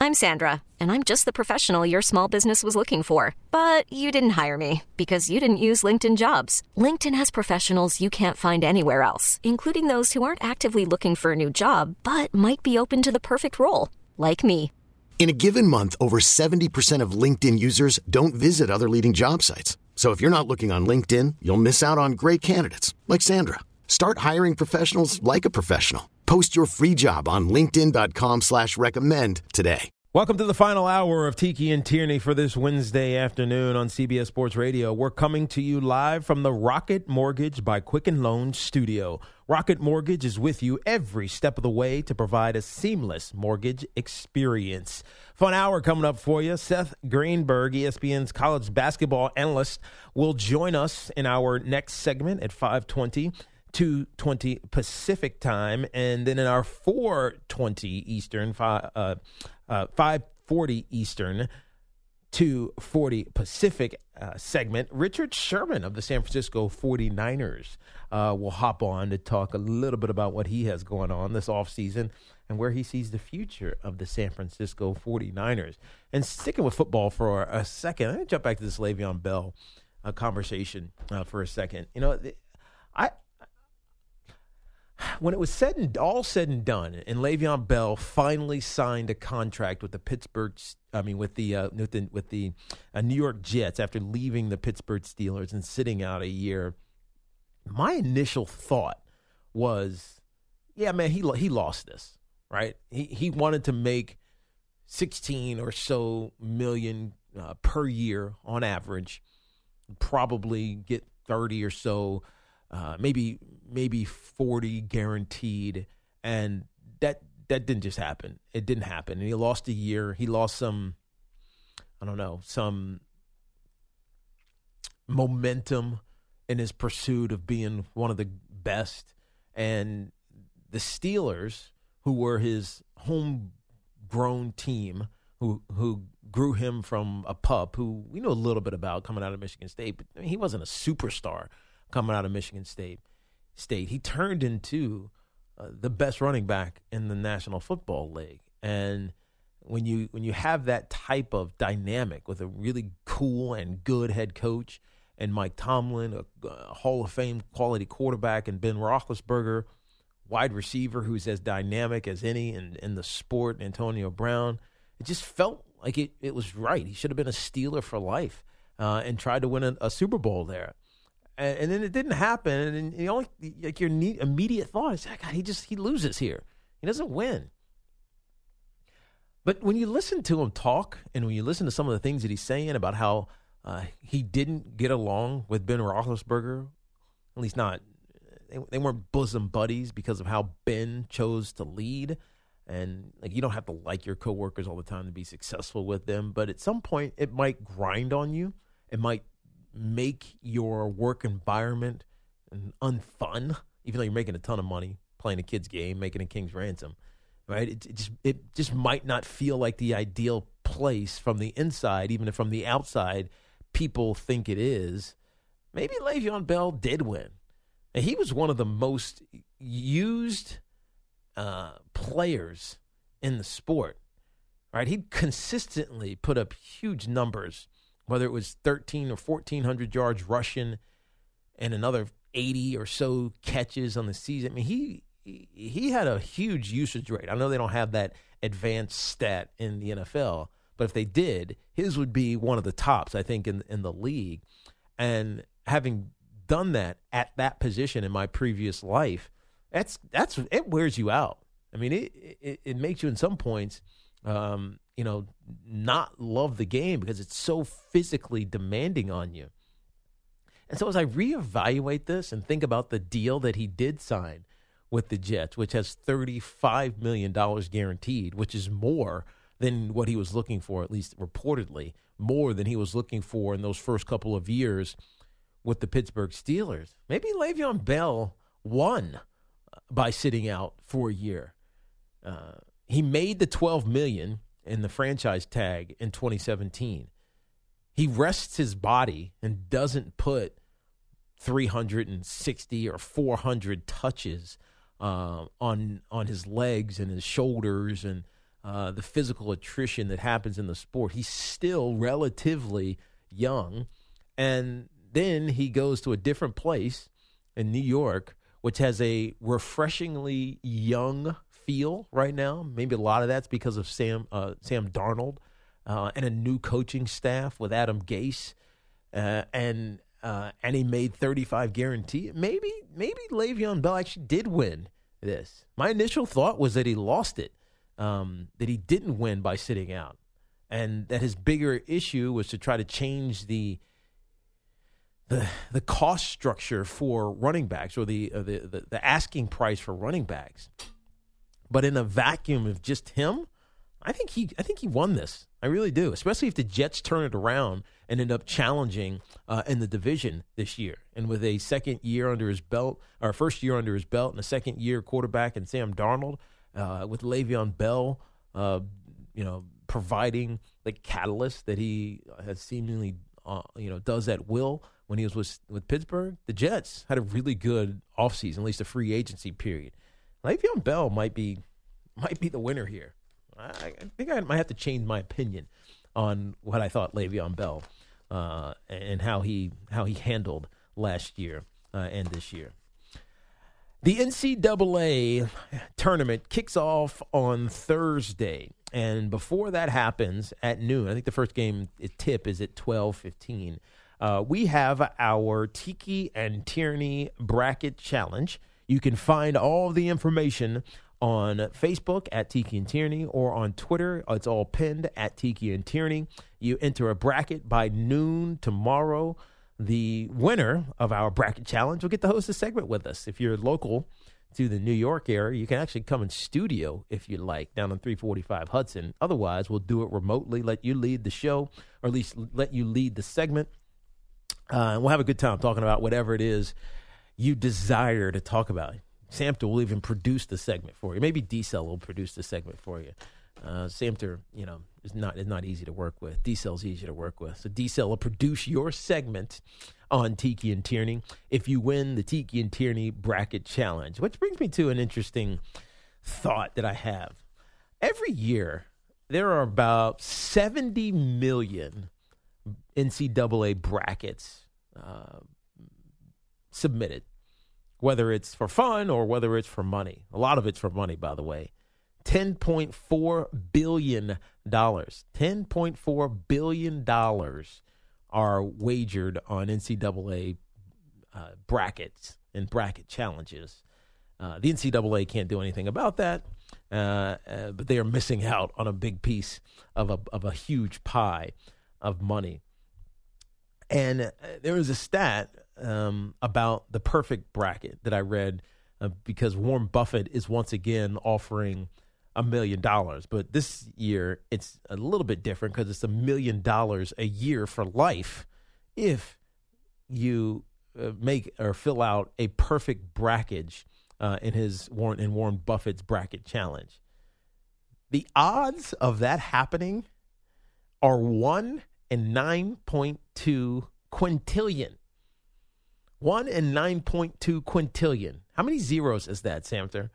I'm Sandra, and I'm just the professional your small business was looking for. But you didn't hire me because you didn't use LinkedIn Jobs. LinkedIn has professionals you can't find anywhere else, including those who aren't actively looking for a new job, but might be open to the perfect role, like me. In a given month, over 70% of LinkedIn users don't visit other leading job sites. So if you're not looking on LinkedIn, you'll miss out on great candidates like Sandra. Start hiring professionals like a professional. Post your free job on linkedin.com/recommend today. Welcome to the final hour of Tiki and Tierney for this Wednesday afternoon on CBS Sports Radio. We're coming to you live from the Rocket Mortgage by Quicken Loans studio. Rocket Mortgage is with you every step of the way to provide a seamless mortgage experience. Fun hour coming up for you. Seth Greenberg, ESPN's college basketball analyst, will join us in our next segment at 5:20. 2:20 Pacific time, and then in our 4:20 Eastern, 5:40 Eastern, 2:40 Pacific segment, Richard Sherman of the San Francisco 49ers will hop on to talk a little bit about what he has going on this offseason and where he sees the future of the San Francisco 49ers. And sticking with football for a second, I'm going to jump back to this Le'Veon Bell conversation for a second. You know, when it was all said and done, and Le'Veon Bell finally signed a contract with the New York Jets after leaving the Pittsburgh Steelers and sitting out a year, my initial thought was, yeah, man, he lost this, right? He wanted to make 16 or so million per year on average, probably get 30 or so. Maybe 40 guaranteed, and that didn't just happen. It didn't happen, and he lost a year. He lost some momentum in his pursuit of being one of the best. And the Steelers, who were his homegrown team, who grew him from a pup, who we know a little bit about coming out of Michigan State, but I mean, he wasn't a superstar coming out of Michigan State. He turned into the best running back in the National Football League. And when you have that type of dynamic with a really cool and good head coach and Mike Tomlin, a Hall of Fame quality quarterback, and Ben Roethlisberger, wide receiver who's as dynamic as any in the sport, Antonio Brown, it just felt like it was right. He should have been a Steeler for life and tried to win a Super Bowl there. And then it didn't happen, and your immediate thought is, God, he loses here. He doesn't win. But when you listen to him talk, and when you listen to some of the things that he's saying about how he didn't get along with Ben Roethlisberger, at least not, they weren't bosom buddies because of how Ben chose to lead. And like, you don't have to like your coworkers all the time to be successful with them, but at some point it might grind on you. It might make your work environment unfun, even though you're making a ton of money playing a kid's game, making a king's ransom, right? It just might not feel like the ideal place from the inside, even if from the outside people think it is. Maybe Le'Veon Bell did win. And he was one of the most used players in the sport, right? He consistently put up huge numbers, whether it was 1,300 or 1,400 yards rushing and another 80 or so catches on the season. I mean, he had a huge usage rate. I know they don't have that advanced stat in the NFL, but if they did, his would be one of the tops, I think, in the league. And having done that at that position in my previous life, it wears you out. I mean, it makes you in some points, not love the game because it's so physically demanding on you. And so as I reevaluate this and think about the deal that he did sign with the Jets, which has $35 million guaranteed, which is more than what he was looking for, at least reportedly, more than he was looking for in those first couple of years with the Pittsburgh Steelers. Maybe Le'Veon Bell won by sitting out for a year. He made the $12 million in the franchise tag in 2017. He rests his body and doesn't put 360 or 400 touches on his legs and his shoulders and the physical attrition that happens in the sport. He's still relatively young. And then he goes to a different place in New York, which has a refreshingly young feel right now. Maybe a lot of that's because of Sam Darnold and a new coaching staff with Adam Gase. And he made 35 guaranteed. Maybe Le'Veon Bell actually did win this. My initial thought was that he lost it, that he didn't win by sitting out, and that his bigger issue was to try to change the cost structure for running backs, or the asking price for running backs. But in a vacuum of just him, I think he won this. I really do, especially if the Jets turn it around and end up challenging in the division this year. And with a second year under his belt, or first year under his belt, and a second year quarterback in Sam Darnold, with Le'Veon Bell, providing the catalyst that he has seemingly, does at will when he was with Pittsburgh, the Jets had a really good offseason, at least a free agency period. Le'Veon Bell might be the winner here. I think I might have to change my opinion on what I thought Le'Veon Bell and how he handled last year and this year. The NCAA tournament kicks off on Thursday, and before that happens at noon, I think the first game tip is at 12:15. We have our Tiki and Tierney Bracket Challenge. You can find all the information on Facebook at Tiki and Tierney, or on Twitter. It's all pinned at Tiki and Tierney. You enter a bracket by noon tomorrow. The winner of our bracket challenge will get to host a segment with us. If you're local to the New York area, you can actually come in studio if you like, down on 345 Hudson. Otherwise, we'll do it remotely, let you lead the show, or at least let you lead the segment. And we'll have a good time talking about whatever it is you desire to talk about. Samter will even produce the segment for you. Maybe D-Cell will produce the segment for you. Samter, is not easy to work with. D-Cell's easy to work with. So D-Cell will produce your segment on Tiki and Tierney if you win the Tiki and Tierney Bracket Challenge, which brings me to an interesting thought that I have. Every year, there are about 70 million NCAA brackets submitted, whether it's for fun or whether it's for money. A lot of it's for money, by the way. $10.4 billion. $10.4 billion are wagered on NCAA brackets and bracket challenges. The NCAA can't do anything about that, but they are missing out on a big piece of a huge pie of money. And there was a stat about the perfect bracket that I read because Warren Buffett is once again offering $1 million. But this year it's a little bit different because it's $1 million a year for life if you make or fill out a perfect bracket in Warren Buffett's bracket challenge. The odds of that happening are 1 in 9.2 quintillion. 1 in 9.2 quintillion. How many zeros is that, Samter?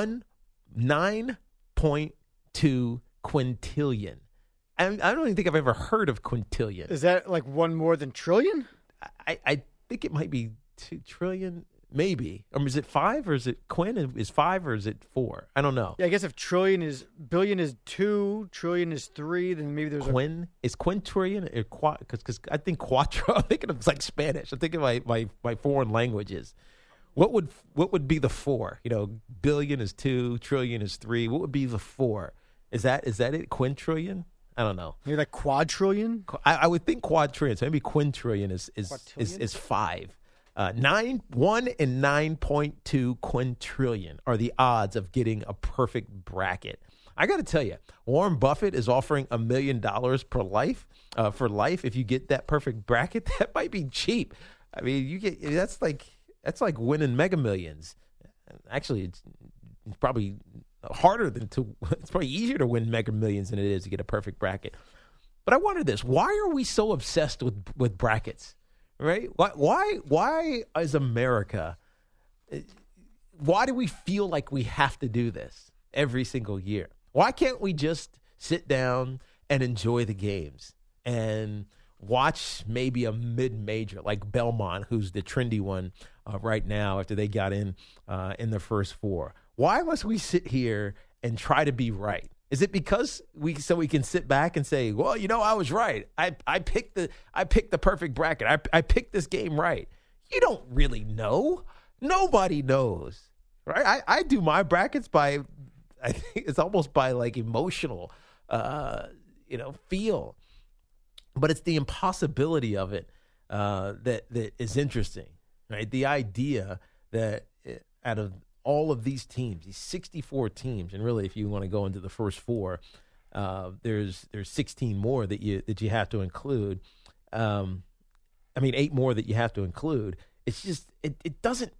9.2 quintillion. I don't even think I've ever heard of quintillion. Is that like one more than trillion? I think it might be 2 trillion, maybe. Or is it 5 or is it quin? Is 5 or is it 4? I don't know. Yeah, I guess if billion is 2, trillion is 3, then maybe there's is quintillion because I think quattro. I'm thinking of like Spanish. I'm thinking of my foreign languages. What would be the 4? Billion is 2, trillion is 3. What would be the 4? Is that it? Quintillion? I don't know. Maybe like quadrillion? I would think quadrillion. So maybe quintillion is 5. 1 in 9.2 quintillion are the odds of getting a perfect bracket. I got to tell you, Warren Buffett is offering $1 million for life if you get that perfect bracket. That might be cheap. I mean, that's like winning Mega Millions. Actually, it's probably harder it's probably easier to win Mega Millions than it is to get a perfect bracket. But I wonder this: why are we so obsessed with brackets? Right? Why is America? Why do we feel like we have to do this every single year? Why can't we just sit down and enjoy the games and watch maybe a mid-major like Belmont, who's the trendy one right now after they got in the first four? Why must we sit here and try to be right? Is it because we can sit back and say, well, I was right. I picked the perfect bracket. I picked this game right. You don't really know. Nobody knows, right? I do my brackets by, I think it's almost by like emotional, feel. But it's the impossibility of it that is interesting, right? The idea that out of all of these teams, these 64 teams, and really, if you want to go into the first four, there's 16 more that you have to include. 8 more that you have to include. It's just it doesn't.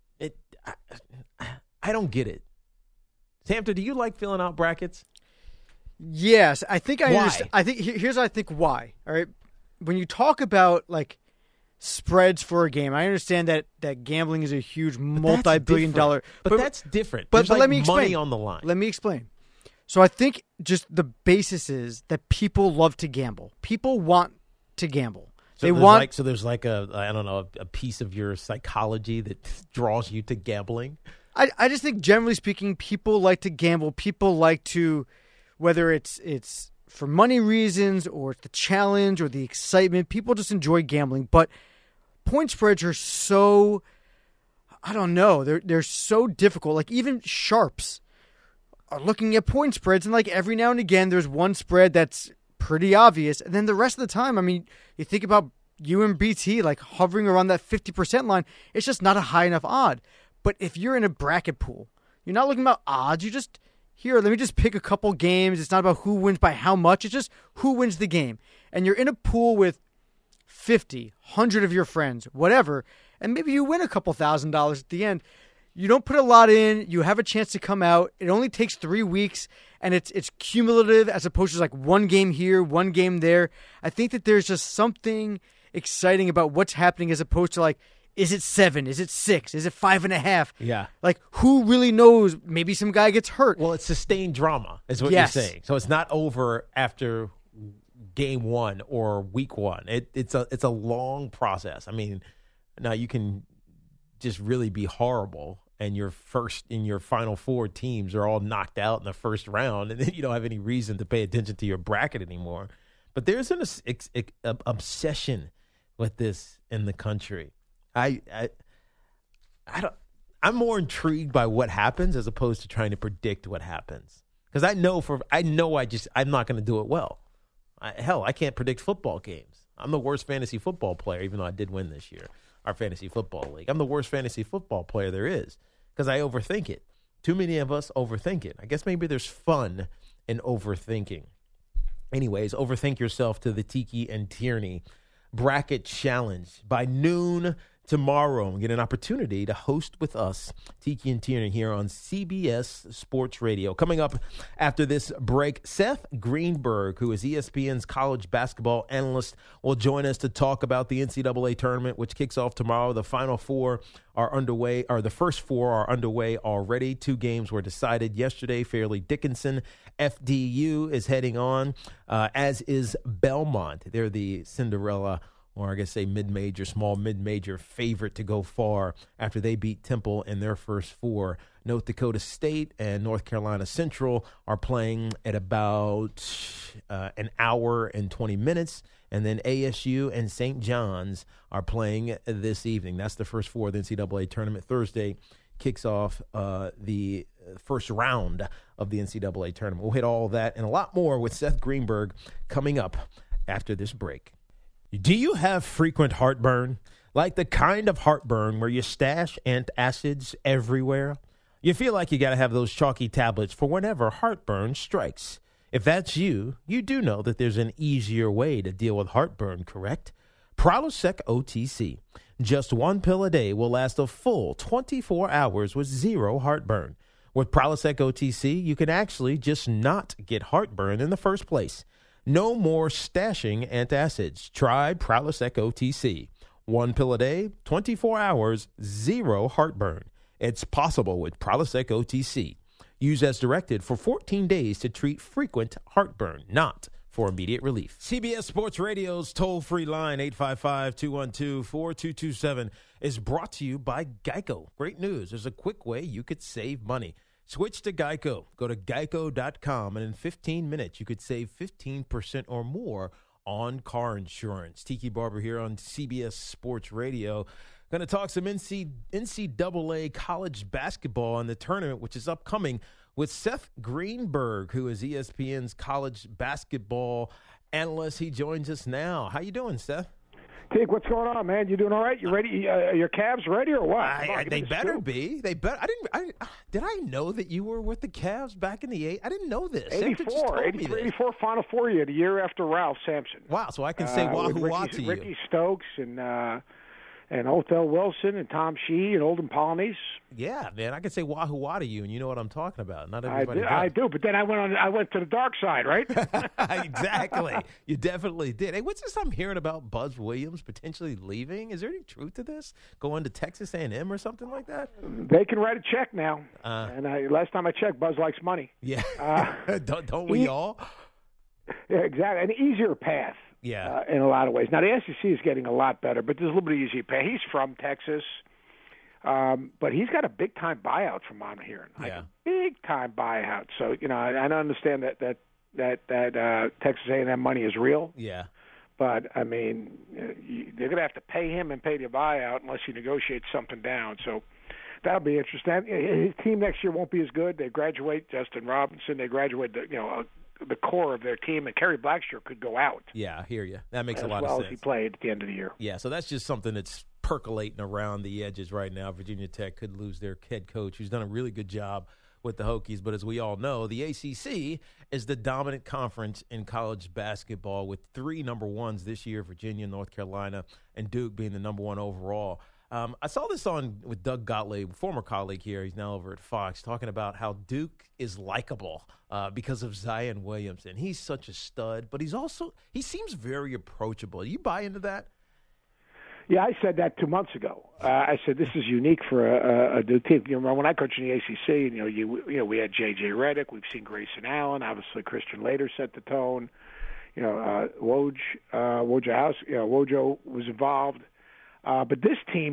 I don't get it. Samter, do you like filling out brackets? Yes, I think I Why? understand. I think here's I think why. All right, when you talk about like spreads for a game, I understand that gambling is a huge multi-billion-dollar. But that's different. But There's let me money explain. on the line. Let me explain. So I think just the basis is that people love to gamble. People want to gamble. So there's like a piece of your psychology that draws you to gambling. I just think generally speaking, people like to gamble. People like to, whether it's for money reasons or the challenge or the excitement, people just enjoy gambling. But point spreads are so, I don't know, they're so difficult. Like even sharps are looking at point spreads, and like every now and again, there's one spread that's pretty obvious, and then the rest of the time, I mean, you think about UMBT like hovering around that 50% line, it's just not a high enough odd. But if you're in a bracket pool, you're not looking about odds. You just, here, let me just pick a couple games. It's not about who wins by how much. It's just who wins the game. And you're in a pool with 50, 100 of your friends, whatever, and maybe you win a couple $1,000s at the end. You don't put a lot in. You have a chance to come out. It only takes 3 weeks, and it's cumulative as opposed to like one game here, one game there. I think that there's just something exciting about what's happening as opposed to like, is it 7? Is it 6? Is it 5.5? Yeah. Like, who really knows? Maybe some guy gets hurt. Well, it's sustained drama is what Yes. you're saying. So it's not over after game one or week one. It's a long process. I mean, now you can just really be horrible and your final four teams are all knocked out in the first round, and then you don't have any reason to pay attention to your bracket anymore. But there's an obsession with this in the country. I'm more intrigued by what happens as opposed to trying to predict what happens. Because I'm not going to do it well. I can't predict football games. I'm the worst fantasy football player, even though I did win this year, our fantasy football league. I'm the worst fantasy football player there is because I overthink it. Too many of us overthink it. I guess maybe there's fun in overthinking. Anyways, overthink yourself to the Tiki and Tierney Bracket Challenge. By noon tomorrow, and get an opportunity to host with us, Tiki and Tierney, here on CBS Sports Radio. Coming up after this break, Seth Greenberg, who is ESPN's college basketball analyst, will join us to talk about the NCAA tournament, which kicks off tomorrow. The final four are underway, or the first four are underway already. 2 games were decided yesterday. Fairleigh Dickinson, FDU is heading on, as is Belmont. They're the Cinderella, or I guess say small mid-major favorite to go far after they beat Temple in their first 4. North Dakota State and North Carolina Central are playing at about an hour and 20 minutes. And then ASU and St. John's are playing this evening. That's the first 4 of the NCAA tournament. Thursday kicks off the first round of the NCAA tournament. We'll hit all that and a lot more with Seth Greenberg coming up after this break. Do you have frequent heartburn? Like the kind of heartburn where you stash antacids everywhere? You feel like you got to have those chalky tablets for whenever heartburn strikes. If that's you, you do know that there's an easier way to deal with heartburn, correct? Prilosec OTC. Just 1 pill a day will last a full 24 hours with 0 heartburn. With Prilosec OTC, you can actually just not get heartburn in the first place. No more stashing antacids. Try Prilosec OTC. 1 pill a day, 24 hours, 0 heartburn. It's possible with Prilosec OTC. Use as directed for 14 days to treat frequent heartburn, not for immediate relief. CBS Sports Radio's toll-free line, 855-212-4227, is brought to you by Geico. Great news. There's a quick way you could save money. Switch to Geico. Go to geico.com, and in 15 minutes, you could save 15% or more on car insurance. Tiki Barber here on CBS Sports Radio. Going to talk some NCAA college basketball and the tournament, which is upcoming, with Seth Greenberg, who is ESPN's college basketball analyst. He joins us now. How you doing, Seth? Tig, what's going on, man? You doing all right? You ready? Are your Cavs ready or what? They better be. They better. Did I know that you were with the Cavs back in the 80s? I didn't know this. 84 Final Four year, the year after Ralph Sampson. Wow, so I can say wahoo-wah to you. Ricky Stokes and Othell Wilson and Tom Shee and Olden Polynice. Yeah, man, I can say wahoo-wah to you, and you know what I'm talking about. Not everybody does. I do, but then I went to the dark side, right? Exactly. You definitely did. Hey, what's this I'm hearing about Buzz Williams potentially leaving? Is there any truth to this? Going to Texas A&M or something like that? They can write a check now. And last time I checked, Buzz likes money. Yeah. Don't we all? Yeah, exactly. An easier path. Yeah, in a lot of ways. Now, the SEC is getting a lot better, but there's a little bit easier pay. He's from Texas, but he's got a big-time buyout from what I'm hearing. Like a big-time buyout. So, I understand that Texas A&M money is real. Yeah. But, I mean, they're going to have to pay him and pay the buyout unless he negotiates something down. So that'll be interesting. His team next year won't be as good. They graduate Justin Robinson. They graduate, the core of their team, and Kerry Blackshear could go out. Yeah, I hear you. That makes a lot of sense. As well as he played at the end of the year. Yeah, so that's just something that's percolating around the edges right now. Virginia Tech could lose their head coach, who's done a really good job with the Hokies. But as we all know, the ACC is the dominant conference in college basketball with 3 number ones this year, Virginia, North Carolina, and Duke being the number 1 overall. I saw this with Doug Gottlieb, former colleague here. He's now over at Fox, talking about how Duke is likable because of Zion Williamson. He's such a stud, but he seems very approachable. You buy into that? Yeah, I said that 2 months ago. I said this is unique for a Duke team. You remember when I coached in the ACC? We had J.J. Redick. We've seen Grayson Allen. Obviously, Christian Laettner set the tone. Wojo was involved. But this team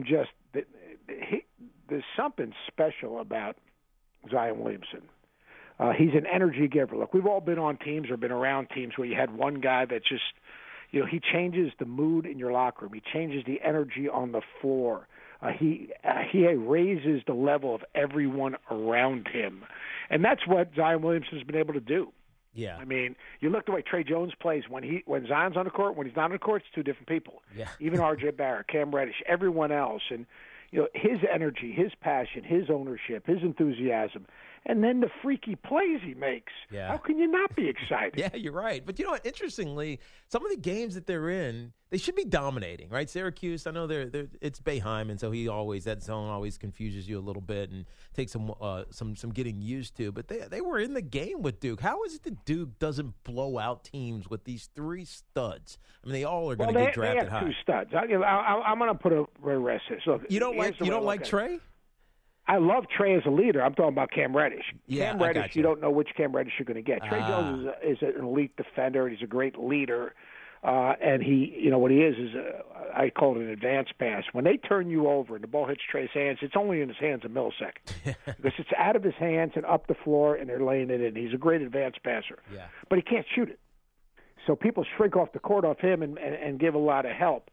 there's something special about Zion Williamson. He's an energy giver. Look, we've all been on teams or been around teams where you had one guy that just, he changes the mood in your locker room. He changes the energy on the floor. He raises the level of everyone around him. And that's what Zion Williamson's been able to do. Yeah. I mean, you look the way Trey Jones plays when Zion's on the court, when he's not on the court, it's 2 different people. Yeah. Even R.J. Barrett, Cam Reddish, everyone else. And, his energy, his passion, his ownership, his enthusiasm, and then the freaky plays he makes. Yeah. How can you not be excited? Yeah, you're right. But you know what? Interestingly, some of the games that they're in, they should be dominating, right? Syracuse, I know it's Boeheim, and so that zone always confuses you a little bit and takes some getting used to. But they were in the game with Duke. How is it that Duke doesn't blow out teams with these 3 studs? I mean, they all are going to get drafted high. They have 2 studs. I'm going to put a rest here. So you don't like Trey? I love Trey as a leader. I'm talking about Cam Reddish. Yeah, Cam Reddish, you don't know which Cam Reddish you're going to get. Trey Jones is an elite defender, and he's a great leader. And he, what he is I call it an advanced pass. When they turn you over and the ball hits Trey's hands, it's only in his hands a millisecond. Because it's out of his hands and up the floor, and they're laying it in. He's a great advanced passer. Yeah. But he can't shoot it. So people shrink off the court off him and give a lot of help.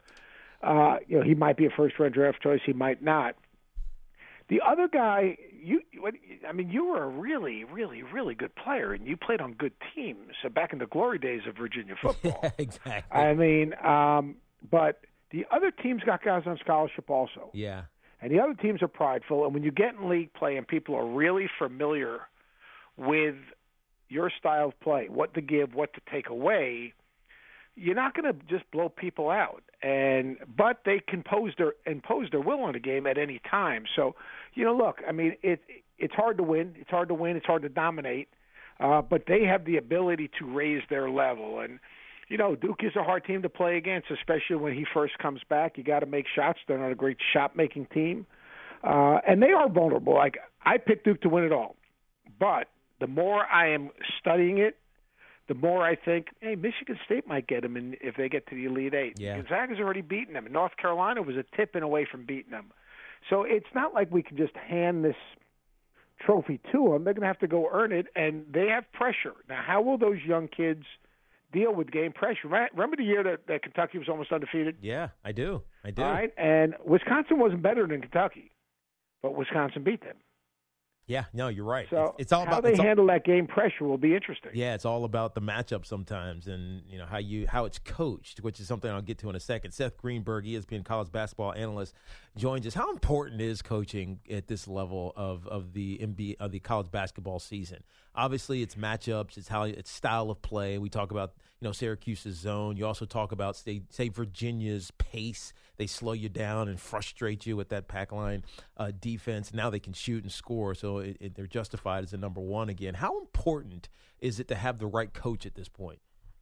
He might be a first-round draft choice. He might not. The other guy, you were a really, really, really good player, and you played on good teams back in the glory days of Virginia football. Yeah, exactly. I mean, but the other teams got guys on scholarship also. Yeah. And the other teams are prideful, and when you get in league play and people are really familiar with your style of play, what to give, what to take away, you're not going to just blow people out. But they can impose their will on the game at any time. So, look, I mean, it's hard to win. It's hard to win. It's hard to dominate. But they have the ability to raise their level. And, Duke is a hard team to play against, especially when he first comes back. You got to make shots. They're not a great shot-making team. And they are vulnerable. Like, I picked Duke to win it all. But the more I am studying it, the more I think, hey, Michigan State might get them if they get to the Elite Eight. Yeah. Gonzaga's already beaten them. North Carolina was a tip-in away from beating them. So it's not like we can just hand this trophy to them. They're going to have to go earn it, and they have pressure. Now, how will those young kids deal with game pressure? Remember the year that Kentucky was almost undefeated? Yeah, I do. All right, and Wisconsin wasn't better than Kentucky, but Wisconsin beat them. Yeah, no, you're right. So it's all how about they handle that game pressure will be interesting. Yeah, it's all about the matchup sometimes, and how it's coached, which is something I'll get to in a second. Seth Greenberg, ESPN college basketball analyst, joins us. How important is coaching at this level of the NBA of the college basketball season? Obviously, it's matchups, it's style of play. We talk about Syracuse's zone. You also talk about say Virginia's pace. They slow you down and frustrate you with that pack line defense. Now they can shoot and score, so they're justified as a number one again. How important is it to have the right coach at this point?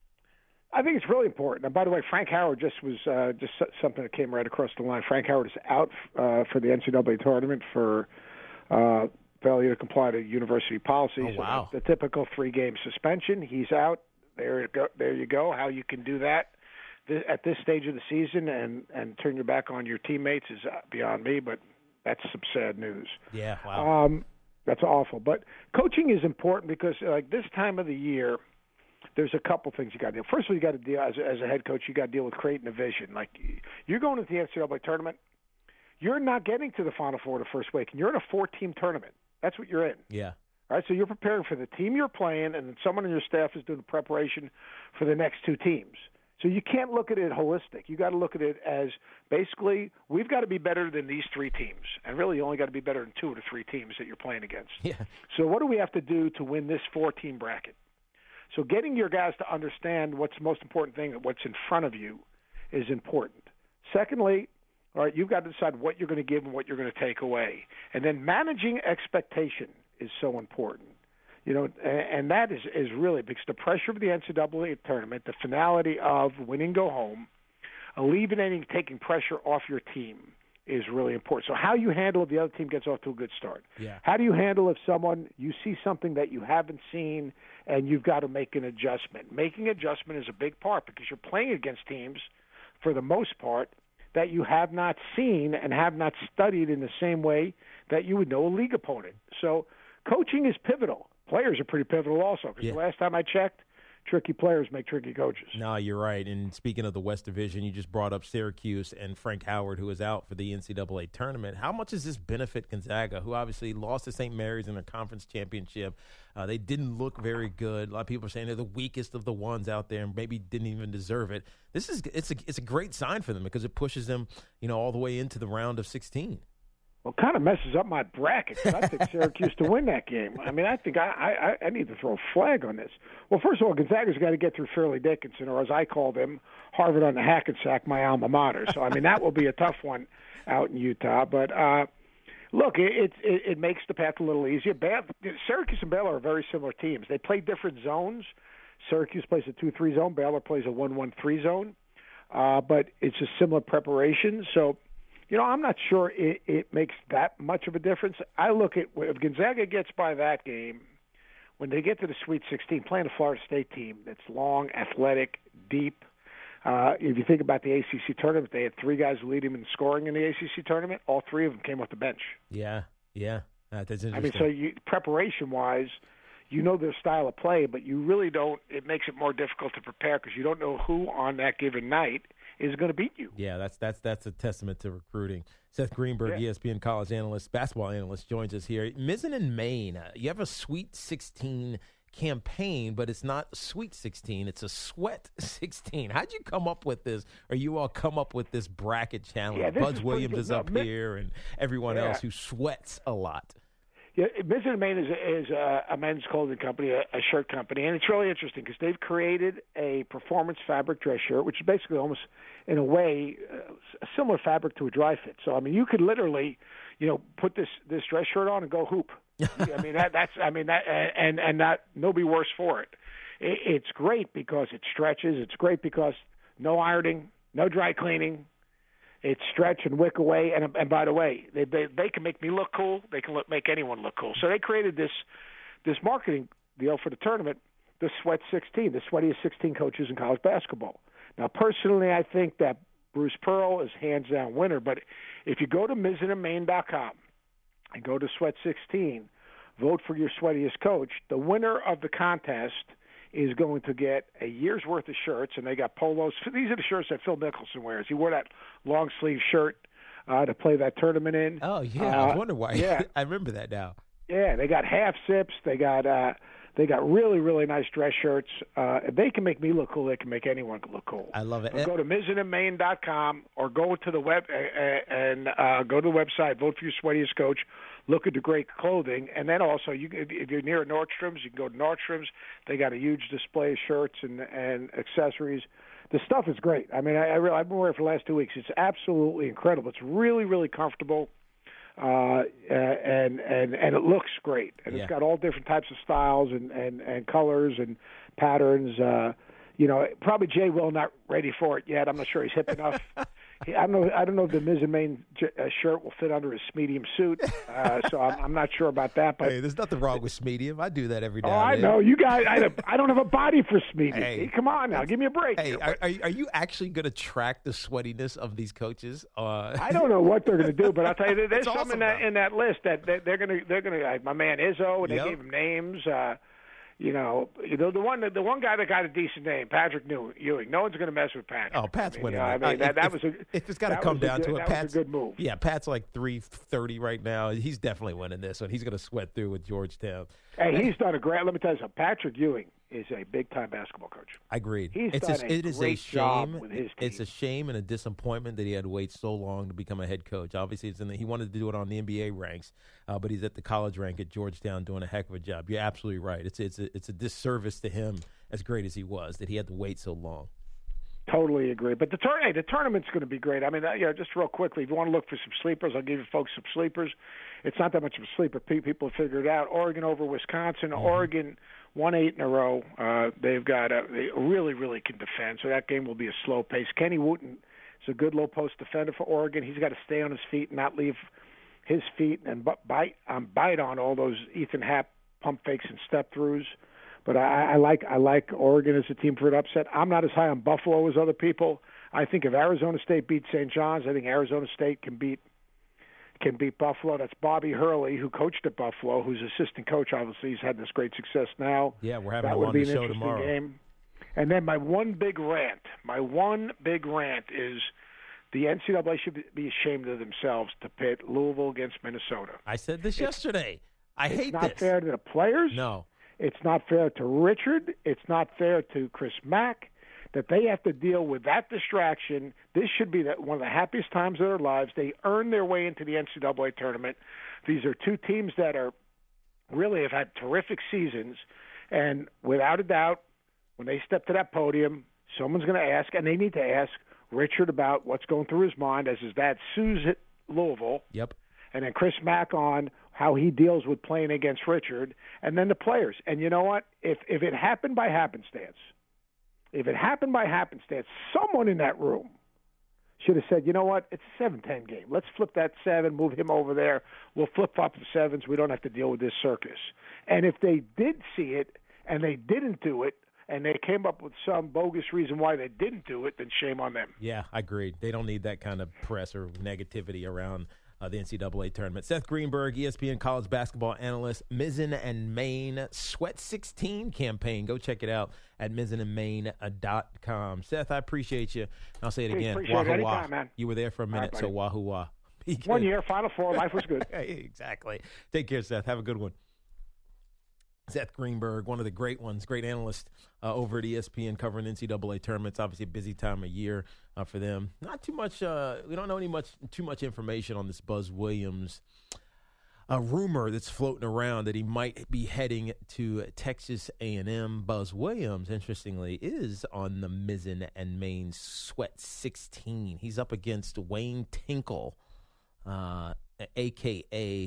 I think it's really important. And by the way, Frank Howard just something that came right across the line. Frank Howard is out for the NCAA tournament for failure to comply to university policy. Oh, wow. So the typical 3-game suspension. He's out. There you go. How you can do that at this stage of the season and turn your back on your teammates is beyond me, but that's some sad news. Yeah, wow. That's awful. But coaching is important because like this time of the year, there's a couple things you got to do. First of all, you got to deal as a head coach. You got to deal with creating a vision. Like you're going to the NCAA tournament, you're not getting to the Final Four the first week, and you're in a 4-team tournament. That's what you're in. Yeah. All right, so you're preparing for the team you're playing, and then someone on your staff is doing the preparation for the next 2 teams. So you can't look at it holistic. You got to look at it as basically we've got to be better than these 3 teams, and really you only got to be better than 2 to 3 teams that you're playing against. Yeah. So what do we have to do to win this 4-team bracket? So getting your guys to understand what's the most important thing, what's in front of you, is important. Secondly, all right, you've got to decide what you're going to give and what you're going to take away, and then managing expectation is so important. And that is really because the pressure of the NCAA tournament, the finality of winning, go home, alleviating, taking pressure off your team is really important. So how you handle if the other team gets off to a good start. Yeah. How do you handle if you see something that you haven't seen and you've got to make an adjustment? Making adjustment is a big part because you're playing against teams, for the most part, that you have not seen and have not studied in the same way that you would know a league opponent. So coaching is pivotal. Players are pretty pivotal also because the last time I checked, tricky players make tricky coaches. No, you're right. And speaking of the West Division, you just brought up Syracuse and Frank Howard, who is out for the NCAA tournament. How much does this benefit Gonzaga, who obviously lost to St. Mary's in their conference championship? They didn't look very good. A lot of people are saying they're the weakest of the ones out there and maybe didn't even deserve it. It's a great sign for them because it pushes them, all the way into the round of 16. Well, it kind of messes up my bracket because I think Syracuse to win that game. I mean, I think I need to throw a flag on this. Well, first of all, Gonzaga's got to get through Fairleigh Dickinson, or as I call them, Harvard on the Hackensack, my alma mater. So, I mean, that will be a tough one out in Utah. But, look, it makes the path a little easier. Syracuse and Baylor are very similar teams. They play different zones. Syracuse plays a 2-3 zone. Baylor plays a 1-1-3 zone. But it's a similar preparation. So, I'm not sure it makes that much of a difference. I look at if Gonzaga gets by that game, when they get to the Sweet 16, playing a Florida State team that's long, athletic, deep. If you think about the ACC tournament, they had 3 guys lead them in scoring in the ACC tournament. All 3 of them came off the bench. Yeah. That's interesting. I mean, so preparation-wise, their style of play, but you really don't. It makes it more difficult to prepare because you don't know who on that given night is going to beat you. Yeah, that's a testament to recruiting. Seth Greenberg, ESPN college analyst, basketball analyst, joins us here. Mizzen in Maine, you have a Sweet 16 campaign, but it's not Sweet 16. It's a Sweat 16. How'd you come up with this, or you all come up with this bracket challenge? Yeah, Buzz Williams is up here and everyone else who sweats a lot. Yeah, Mizzen in Maine is a men's clothing company, a shirt company, and it's really interesting because they've created a performance fabric dress shirt, which is basically almost, in a way, a similar fabric to a dry fit. So, I mean, you could literally, put this dress shirt on and go hoop. I mean, and not nobody worse for it. It's great because it stretches. It's great because no ironing, no dry cleaning. It's stretch and wick away, and by the way, they can make me look cool. They can make anyone look cool. So they created this this marketing deal for the tournament, the Sweat 16, the sweatiest 16 coaches in college basketball. Now, personally, I think that Bruce Pearl is hands-down winner, but if you go to MizzenandMaine.com and go to Sweat 16, vote for your sweatiest coach, the winner of the contest is going to get a year's worth of shirts, and they got polos. These are the shirts that Phil Mickelson wears. He wore that long-sleeve shirt to play that tournament in. Oh, yeah. I was wondering why. Yeah. I remember that now. Yeah, they got half zips. They got really, really nice dress shirts. If they can make me look cool, they can make anyone look cool. I love it. Go to MizzenandMaine.com or go to the web and go to the website, vote for your sweatiest coach, look at the great clothing, and then also if you're near Nordstrom's, you can go to Nordstrom's. They got a huge display of shirts and accessories. The stuff is great. I mean, I've been wearing it for the last 2 weeks. It's absolutely incredible. It's really, really comfortable. And it looks great, and It's got all different types of styles and colors and patterns. Probably Jay Will not ready for it yet. I'm not sure he's hip enough. I don't know if the Miz and Main shirt will fit under his medium suit, so I'm not sure about that. But hey, there's nothing wrong with medium. I do that every day. Oh, I know you guys. I don't have a body for medium. Hey, come on now, give me a break. Hey, are you actually going to track the sweatiness of these coaches? I don't know what they're going to do, but I'll tell you, there's awesome some in that list that they're going to. My man Izzo, and they gave him names. The one guy that got a decent name, Patrick Ewing. No one's going to mess with Patrick. Oh, Pat's winning. If it's got to come down to it, Pat's a good move. Yeah, Pat's like 330 right now. He's definitely winning this one. He's going to sweat through with Georgetown. Hey, he's done a great. Let me tell you something. Patrick Ewing is a big-time basketball coach. I agreed. It is a shame with his team. It's a shame and a disappointment that he had to wait so long to become a head coach. Obviously, he wanted to do it on the NBA ranks, but he's at the college rank at Georgetown doing a heck of a job. You're absolutely right. It's a disservice to him, as great as he was, that he had to wait so long. Totally agree. But the tournament's going to be great. I mean, just real quickly, if you want to look for some sleepers, I'll give you folks some sleepers. It's not that much of a sleeper. People figured it out. Oregon over Wisconsin. Mm-hmm. Oregon won 8 in a row. They really, really can defend, so that game will be a slow pace. Kenny Wooten is a good low-post defender for Oregon. He's got to stay on his feet and not leave his feet and bite on all those Ethan Happ pump fakes and step-throughs. But I like Oregon as a team for an upset. I'm not as high on Buffalo as other people. I think if Arizona State beats St. John's, I think Arizona State can beat Buffalo. That's Bobby Hurley, who coached at Buffalo, who's assistant coach. Obviously, he's had this great success now. Yeah, we're having him on the show tomorrow. Game. And then my one big rant is the NCAA should be ashamed of themselves to pit Louisville against Minnesota. I said this yesterday. I hate this. It's not fair to the players. No. It's not fair to Richard. It's not fair to Chris Mack that they have to deal with that distraction. This should be one of the happiest times of their lives. They earned their way into the NCAA tournament. These are two teams that have had terrific seasons, and without a doubt, when they step to that podium, someone's going to ask, and they need to ask Richard about what's going through his mind as his dad sues at Louisville. Yep. And then Chris Mack on how he deals with playing against Richard, and then the players. And you know what? If it happened by happenstance, someone in that room should have said, you know what? It's a 7-10 game. Let's flip that 7, move him over there. We'll flip-flop the 7s. We don't have to deal with this circus. And if they did see it and they didn't do it, and they came up with some bogus reason why they didn't do it, then shame on them. Yeah, I agree. They don't need that kind of press or negativity around the NCAA tournament. Seth Greenberg, ESPN college basketball analyst, Mizzen and Maine Sweat 16 campaign. Go check it out at mizzenandmaine.com. Seth, I appreciate you. I'll say it again. Appreciate it anytime, man. You were there for a minute, so wahoo wah. 1 year, Final Four, life was good. Exactly. Take care, Seth. Have a good one. Seth Greenberg, one of the great ones, great analyst over at ESPN covering NCAA tournaments. Obviously a busy time of year for them. Not too much, we don't know too much information on this Buzz Williams rumor that's floating around that he might be heading to Texas A&M. Buzz Williams, interestingly, is on the Mizzen and Maine Sweat 16. He's up against Wayne Tinkle, a.k.a.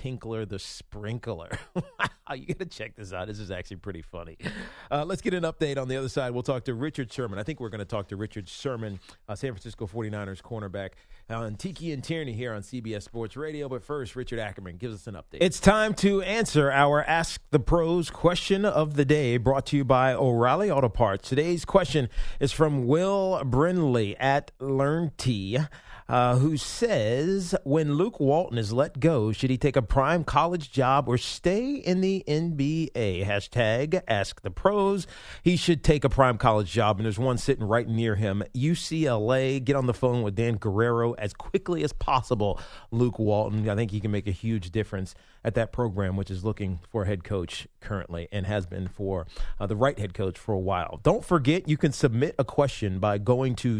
Tinkler the Sprinkler. You got to check this out. This is actually pretty funny. Let's get an update on the other side. We'll talk to Richard Sherman. I think we're going to talk to Richard Sherman, San Francisco 49ers cornerback, and Tiki and Tierney here on CBS Sports Radio. But first, Richard Ackerman gives us an update. It's time to answer our Ask the Pros question of the day, brought to you by O'Reilly Auto Parts. Today's question is from Will Brindley at LearnT. Who says, when Luke Walton is let go, should he take a prime college job or stay in the NBA? Hashtag Ask the Pros. He should take a prime college job, and there's one sitting right near him, UCLA. Get on the phone with Dan Guerrero as quickly as possible. Luke Walton, I think he can make a huge difference at that program, which is looking for a head coach currently and has been for the right head coach for a while. Don't forget, you can submit a question by going to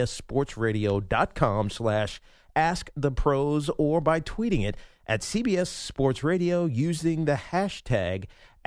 cbssportsradio.com/askthepros or by tweeting it at CBS Sports Radio using the hashtag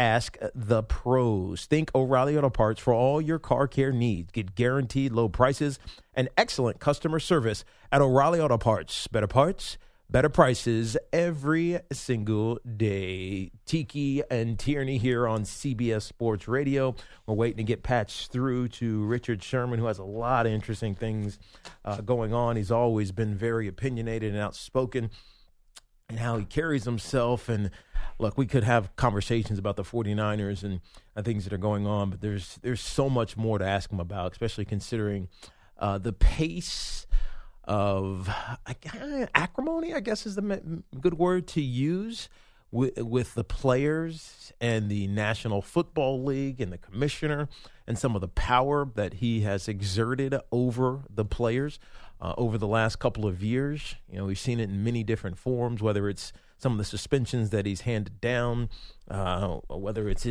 AskThePros. Think O'Reilly Auto Parts for all your car care needs. Get guaranteed low prices and excellent customer service at O'Reilly Auto Parts. Better parts, better prices every single day. Tiki and Tierney here on CBS Sports Radio. We're waiting to get patched through to Richard Sherman, who has a lot of interesting things going on. He's always been very opinionated and outspoken in how he carries himself. And look, we could have conversations about the 49ers and things that are going on, but there's so much more to ask him about, especially considering the pace of acrimony, I guess is the good word to use, with the players and the National Football League and the commissioner and some of the power that he has exerted over the players over the last couple of years. You know, we've seen it in many different forms, whether it's some of the suspensions that he's handed down, whether it's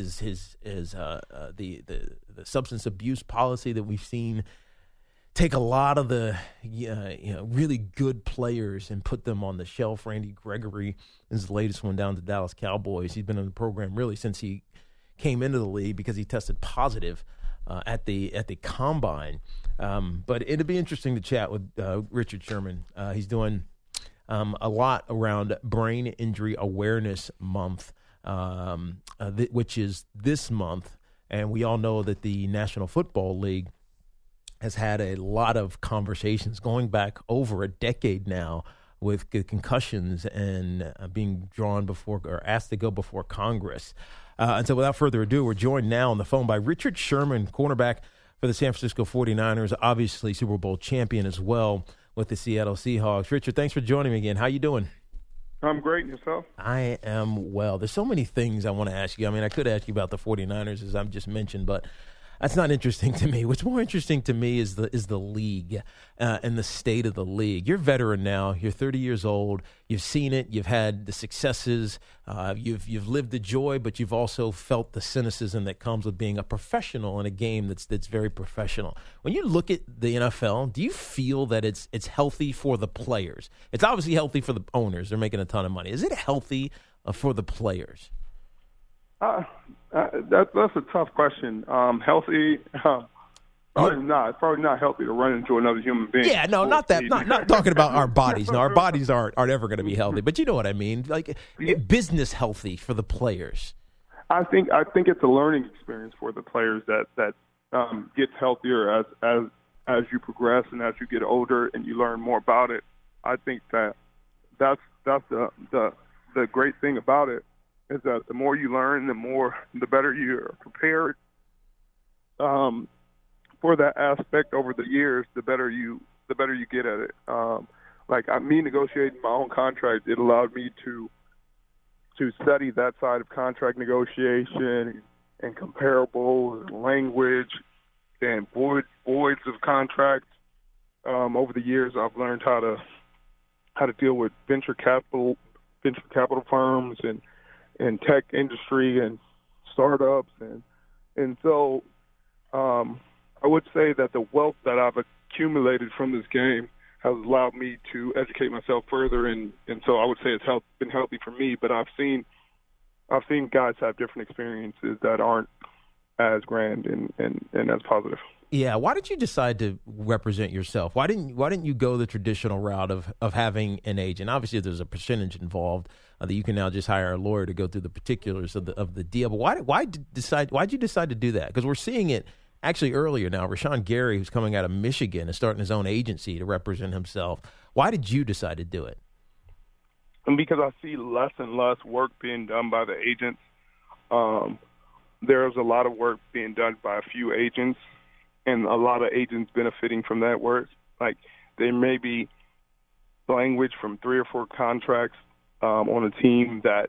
the substance abuse policy that we've seen take a lot of the really good players and put them on the shelf. Randy Gregory is the latest one down to Dallas Cowboys. He's been in the program really since he came into the league because he tested positive at the combine. But it'd be interesting to chat with Richard Sherman. He's doing a lot around Brain Injury Awareness Month, which is this month. And we all know that the National Football League has had a lot of conversations going back over a decade now with concussions and being drawn before or asked to go before Congress. And so without further ado, we're joined now on the phone by Richard Sherman, cornerback for the San Francisco 49ers, obviously Super Bowl champion as well with the Seattle Seahawks. Richard, thanks for joining me again. How you doing? I'm great. And yourself? I am well. There's so many things I want to ask you. I mean, I could ask you about the 49ers, as I've just mentioned, but that's not interesting to me. What's more interesting to me is the league and the state of the league. You're a veteran now. You're 30 years old. You've seen it. You've had the successes. You've lived the joy, but you've also felt the cynicism that comes with being a professional in a game that's very professional. When you look at the NFL, do you feel that it's healthy for the players? It's obviously healthy for the owners. They're making a ton of money. Is it healthy for the players? That's a tough question. Healthy? Probably not. It's probably not healthy to run into another human being. Yeah, no, not that. Not talking about our bodies. No, our bodies aren't ever going to be healthy. But you know what I mean. Like business healthy for the players. I think it's a learning experience for the players that gets healthier as you progress and as you get older and you learn more about it. I think that's the great thing about it. Is that the more you learn, the better you're prepared for that aspect over the years. The better you get at it. Like me negotiating my own contract, it allowed me to study that side of contract negotiation and comparables and language and voids of contracts. Over the years, I've learned how to deal with venture capital firms and tech industry and startups and so I would say that the wealth that I've accumulated from this game has allowed me to educate myself further and so I would say it's been healthy for me, but I've seen guys have different experiences that aren't as grand and as positive. Yeah, why did you decide to represent yourself? Why didn't you go the traditional route of having an agent? Obviously, there's a percentage involved that you can now just hire a lawyer to go through the particulars of the deal. But why'd you decide to do that? Because we're seeing it actually earlier now. Rashawn Gary, who's coming out of Michigan, is starting his own agency to represent himself. Why did you decide to do it? And because I see less and less work being done by the agents. There's a lot of work being done by a few agents, and a lot of agents benefiting from that work. Like, there may be language from 3 or 4 contracts on a team that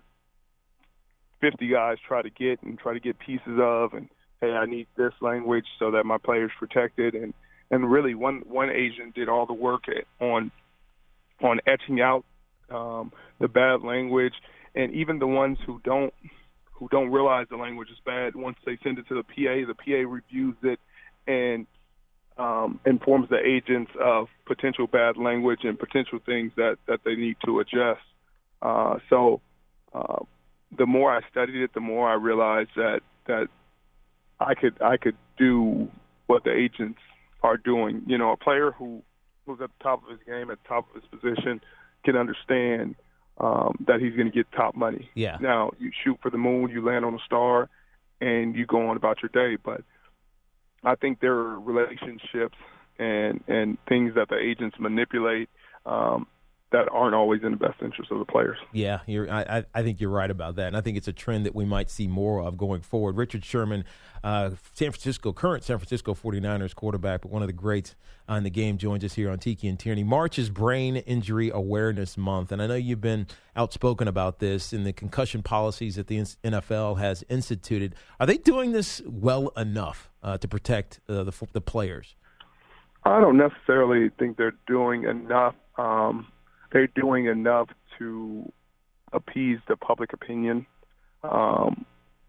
50 guys try to get pieces of, and, hey, I need this language so that my player's protected. And really, one agent did all the work on etching out the bad language, and even the ones who don't realize the language is bad, once they send it to the PA reviews it and informs the agents of potential bad language and potential things that they need to adjust. So the more I studied it, the more I realized that I could do what the agents are doing. You know, a player who's at the top of his game, at the top of his position, can understand that he's going to get top money. Yeah. Now, you shoot for the moon, you land on a star, and you go on about your day. But I think there are relationships and things that the agents manipulate that aren't always in the best interest of the players. Yeah, I think you're right about that, and I think it's a trend that we might see more of going forward. Richard Sherman, current San Francisco 49ers quarterback, but one of the greats in the game, joins us here on Tiki and Tierney. March is Brain Injury Awareness Month, and I know you've been outspoken about this in the concussion policies that the NFL has instituted. Are they doing this well enough to protect the players? I don't necessarily think they're doing enough. They're doing enough to appease the public opinion, and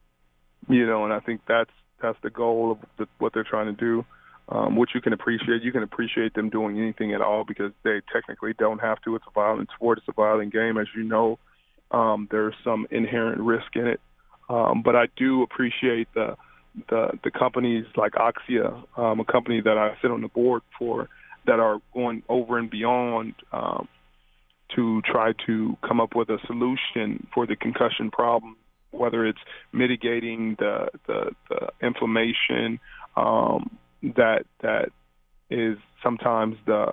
I think that's the goal of what they're trying to do, which you can appreciate. You can appreciate them doing anything at all because they technically don't have to. It's a violent sport. It's a violent game, as you know. There's some inherent risk in it, but I do appreciate the companies like Oxia, a company that I sit on the board for, that are going over and beyond to try to come up with a solution for the concussion problem, whether it's mitigating the inflammation that is sometimes the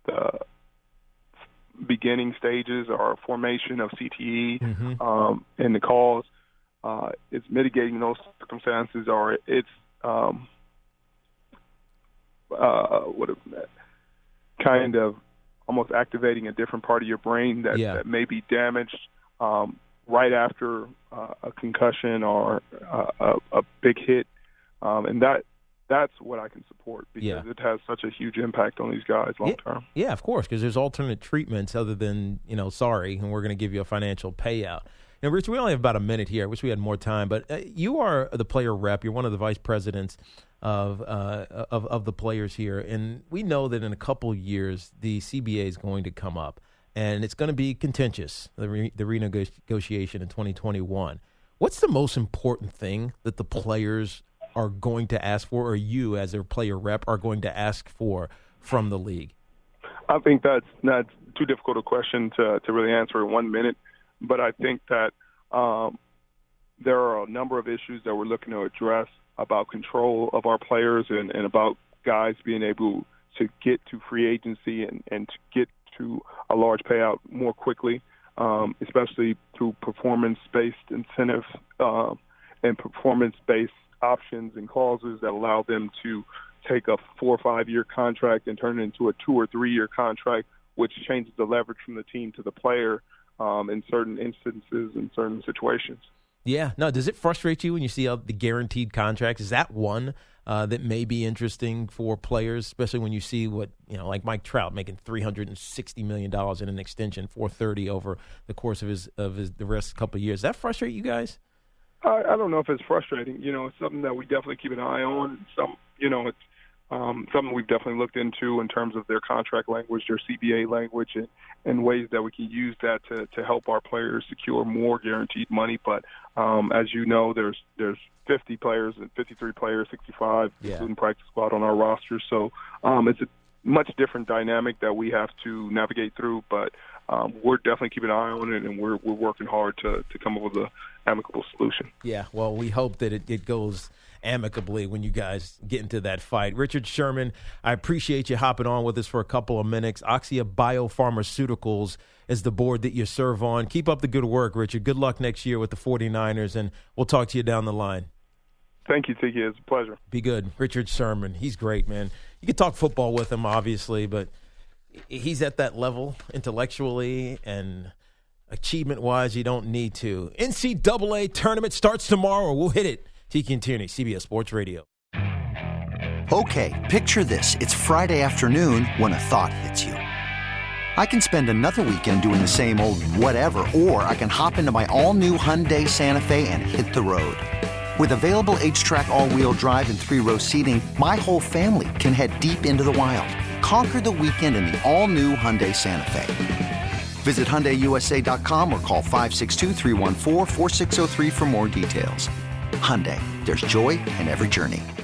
beginning stages or formation of CTE and the cause. It's mitigating those circumstances, or it's kind of almost activating a different part of your brain that may be damaged right after a concussion or a big hit, and that's what I can support because it has such a huge impact on these guys long term. Yeah, of course, because there's alternate treatments other than sorry, and we're going to give you a financial payout. Now, Rich, we only have about a minute here. I wish we had more time, but you are the player rep. You're one of the vice presidents of the players here, and we know that in a couple years the CBA is going to come up, and it's going to be contentious, the renegotiation in 2021. What's the most important thing that the players are going to ask for, or you as their player rep are going to ask for from the league? I think that's too difficult a question to really answer in 1 minute. But I think that there are a number of issues that we're looking to address about control of our players and about guys being able to get to free agency and to get to a large payout more quickly, especially through performance-based incentives and performance-based options and clauses that allow them to take a 4 or 5 year contract and turn it into a 2 or 3 year contract, which changes the leverage from the team to the player in certain instances and certain situations. Yeah. No, does it frustrate you when you see the guaranteed contracts? Is that one that may be interesting for players, especially when you see what, like Mike Trout making $360 million in an extension, $430 over the course of the rest couple of years? Does that frustrate you guys? I don't know if it's frustrating. It's something that we definitely keep an eye on. It's something we've definitely looked into in terms of their contract language, their CBA language, and ways that we can use that to help our players secure more guaranteed money. But as you know, there's 50 players, 53 players, 65, including practice squad on our roster. So it's a much different dynamic that we have to navigate through. But we're definitely keeping an eye on it, and we're working hard to come up with an amicable solution. Yeah, well, we hope that it goes amicably when you guys get into that fight. Richard Sherman, I appreciate you hopping on with us for a couple of minutes. Oxia Biopharmaceuticals is the board that you serve on. Keep up the good work, Richard. Good luck next year with the 49ers, and we'll talk to you down the line. Thank you, Tiki. It's a pleasure. Be good. Richard Sherman, he's great, man. You can talk football with him, obviously, but he's at that level intellectually and achievement-wise. You don't need to. NCAA tournament starts tomorrow. We'll hit it. Tiki and Tierney, CBS Sports Radio. Okay, picture this. It's Friday afternoon when a thought hits you. I can spend another weekend doing the same old whatever, or I can hop into my all-new Hyundai Santa Fe and hit the road. With available H-Track all-wheel drive and 3-row seating, my whole family can head deep into the wild. Conquer the weekend in the all-new Hyundai Santa Fe. Visit HyundaiUSA.com or call 562-314-4603 for more details. Hyundai, there's joy in every journey.